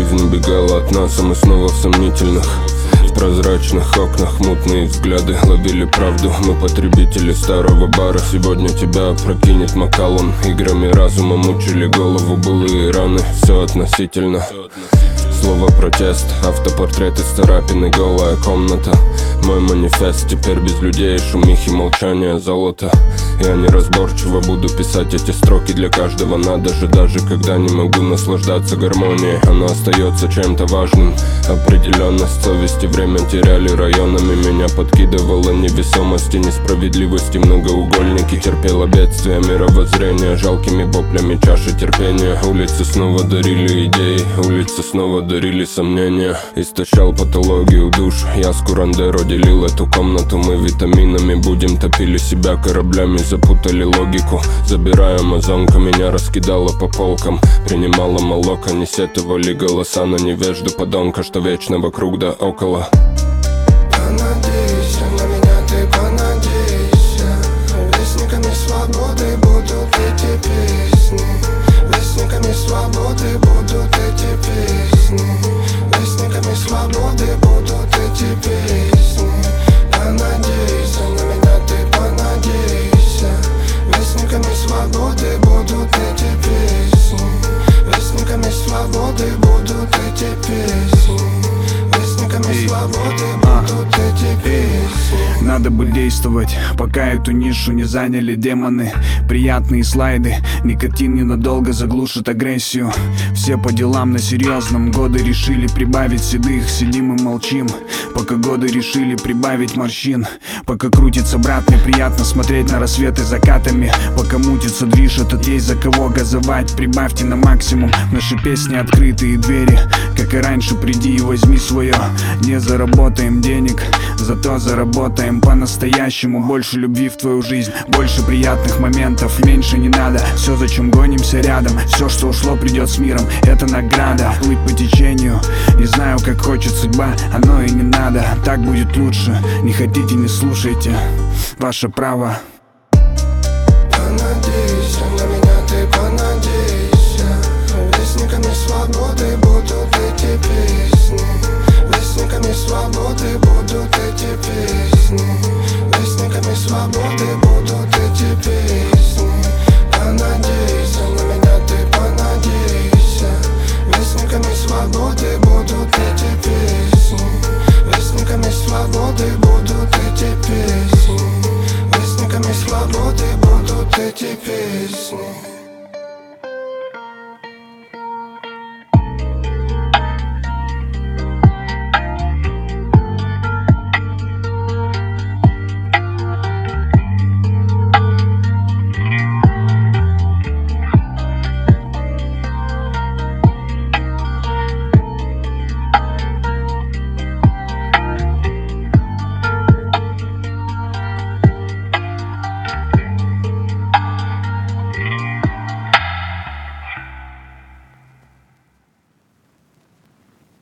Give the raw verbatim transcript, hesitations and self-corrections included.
Жизнь бегала от нас, а мы снова в сомнительных. В прозрачных окнах мутные взгляды ловили правду. Мы потребители старого бара. Сегодня тебя опрокинет Макаллан. Играми разума мучили голову былые раны. Все относительно. Слово протест, автопортрет из царапины, голая комната. Мой манифест теперь без людей, шумихи, молчания, золото. Я неразборчиво буду писать эти строки, для каждого надо же. Даже когда не могу наслаждаться гармонией, она остается чем-то важным. Определенность совести время теряли районами. Меня подкидывало невесомости, несправедливости, многоугольники. Терпела бедствия мировоззрения, жалкими воплями чаши терпения. Улицы снова дарили идеи, улицы снова дарили сомнения. Истощал патологию душ, я с Курандеро делил эту комнату. Мы витаминами будем, топили себя кораблями, запутали логику. Забирая амазонка, меня раскидала по полкам. Принимала молоко, не сетовали голоса на невежду подонка, что вечно вокруг да около. Понадейся на меня, ты понадейся. Вестниками свободы будут эти песни. Вестниками свободы будут эти песни. Вестниками свободы будут эти песни. Понадейся на меня, ты понадейся. Вестниками свободы будут эти песни. Вестниками свободы будут эти песни. Вестниками свободы будут эти песни. Надо бы действовать, пока эту нишу не заняли демоны. Приятные слайды, никотин ненадолго заглушит агрессию. Все по делам на серьезном, годы решили прибавить седых. Сидим и молчим, пока годы решили прибавить морщин. Пока крутится брат, мне приятно смотреть на рассветы закатами. Пока мутится движ, этот есть за кого газовать. Прибавьте на максимум, наши песни открытые двери. Как и раньше, приди и возьми свое. Не заработаем денег, зато заработаем по-настоящему. Больше любви в твою жизнь, больше приятных моментов. Меньше не надо, все, зачем гонимся рядом. Все, что ушло, придет с миром, это награда. Плыть по течению, не знаю, как хочет судьба. Оно и не надо, так будет лучше. Не хотите, не слушайте, ваше право. Понадейся на меня, ты понадейся. Вестниками свободы будут эти песни. Вестниками свободы будут эти песни. Вестниками свободы будут эти песни. Понадейся на меня, ты понадейся. Вестниками свободы будут эти песни. Вестниками свободы будут эти песни. Вестниками свободы будут эти песни.